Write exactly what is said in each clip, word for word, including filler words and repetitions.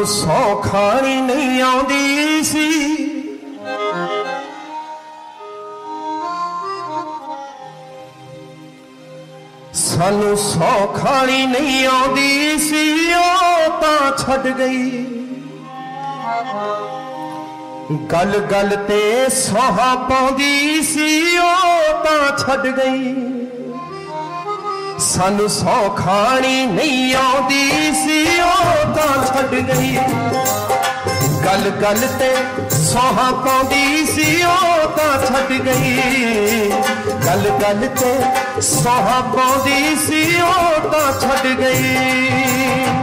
सानू सौ खानी नहीं आउंदी सी, सानू सौ खानी नहीं आउंदी सी, ओ तां छड्ड गई। गल गल ते सोहा पाउंदी सी, ओ तां छड्ड गई। सानू सौ खानी नहीं आउंदी सी, ओ तां छड्ड गई। गल गल ते सोहा पाउंदी सी, ओ तां छड्ड गई। गल गल ते सोहा पाउंदी सी, ओ तां छड्ड गई।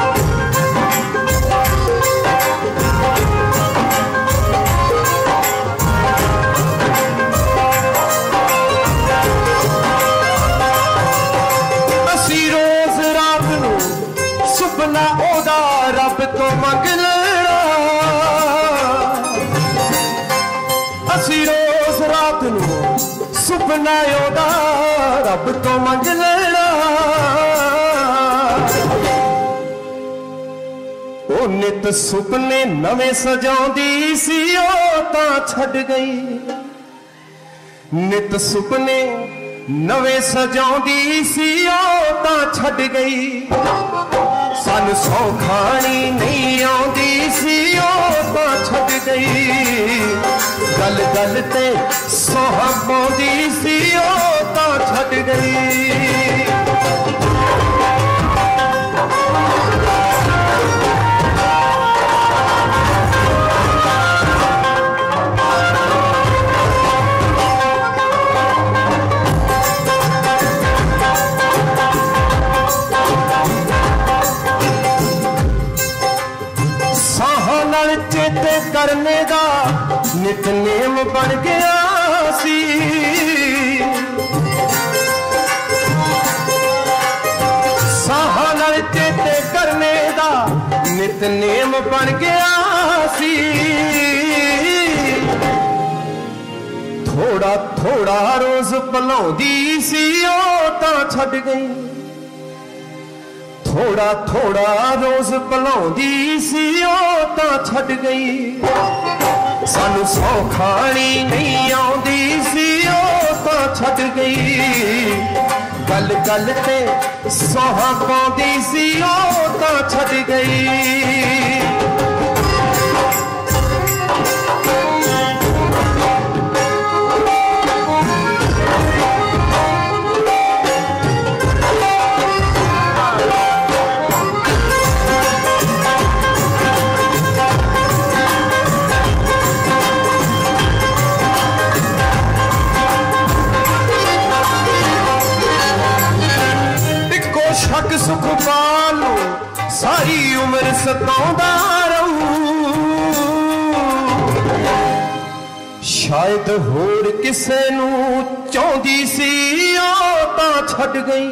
सुपना ओदा रब तो मंग लेना, असी रोज रात नू सुपना ओदा रब तो मंग लेना। ओ नित सुपने नवे सजाउंदी सी, ओ तां छड्ड गई। नित सुपने नवे सजाउंदी सी, ओ तां छड्ड गई। सानू सौ खानी नहीं आउंदी सी, ओ तां छड्ड गई। गल गल ते सोहा पाउंदी सी, ओ तां छड्ड गई। चेते करने दा नितनेम बन गया सी। साहां नाल चेते करने दा नितनेम बन गया सी। थोड़ा थोड़ा रोज भुलाउंदी सी, ओ तां छड्ड गई। थोड़ा थोड़ा रोज भुलाउंदी सी, ओ तां छड्ड गई। सानू सौ खानी नहीं आउंदी सी, ओ तां छड्ड गई। गल गल ते सोहा पाउंदी सी, ओ तां छड्ड गई। शक सुख पालो सारी उम्र सताउंदा रहूं। शायद होर किसे नू चाहुंदी सी, ओ तां छड्ड गई।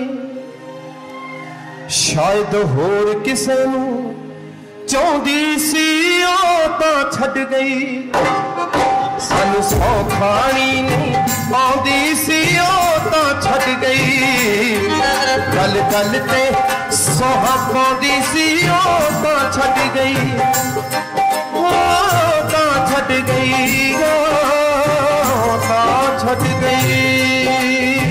शायद होर किसे नू चाहुंदी सी, ओ तां छड्ड गई। सानू सौ खानी नहीं आउंदी सी, ओ तां छड्ड गई। गल गल ते सोहा पाउंदी सी, ओ तां छड्ड गई। ओ तां छड्ड गई, ओ तां छड्ड गई।